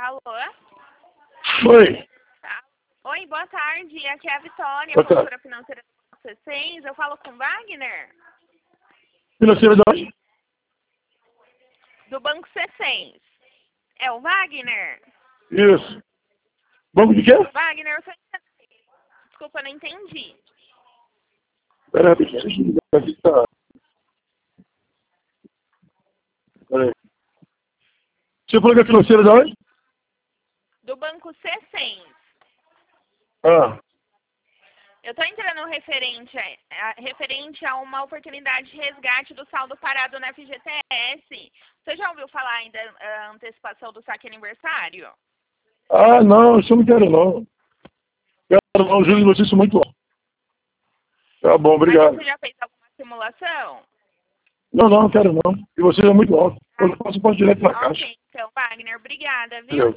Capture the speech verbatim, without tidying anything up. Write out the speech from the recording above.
Alô? Oi. Tá. Oi, boa tarde. Aqui é a Vitória, Boa tarde. consultora financeira do C seis. Eu falo com o Wagner, Financeira de onde? do Banco C seis. É o Wagner? Isso. Banco de quê? Wagner, você... Desculpa, eu não entendi. Pera aí, deixa eu ligar aqui, tá. Pera aí. Você falou que é financeira de onde? Do Banco C seis. Ah, Eu estou entrando referente a, a- referente a uma oportunidade de resgate do saldo parado na F G T S. Você já ouviu falar ainda da antecipação do saque aniversário? ah não, isso eu não quero não. Quero não, juro de notícia muito alto. Tá bom, Mas obrigado. você já fez alguma simulação? Não, não, não quero não. E você é muito alto. Eu posso, posso direto na caixa. Ok, então, Wagner, obrigada, viu? Entendeu?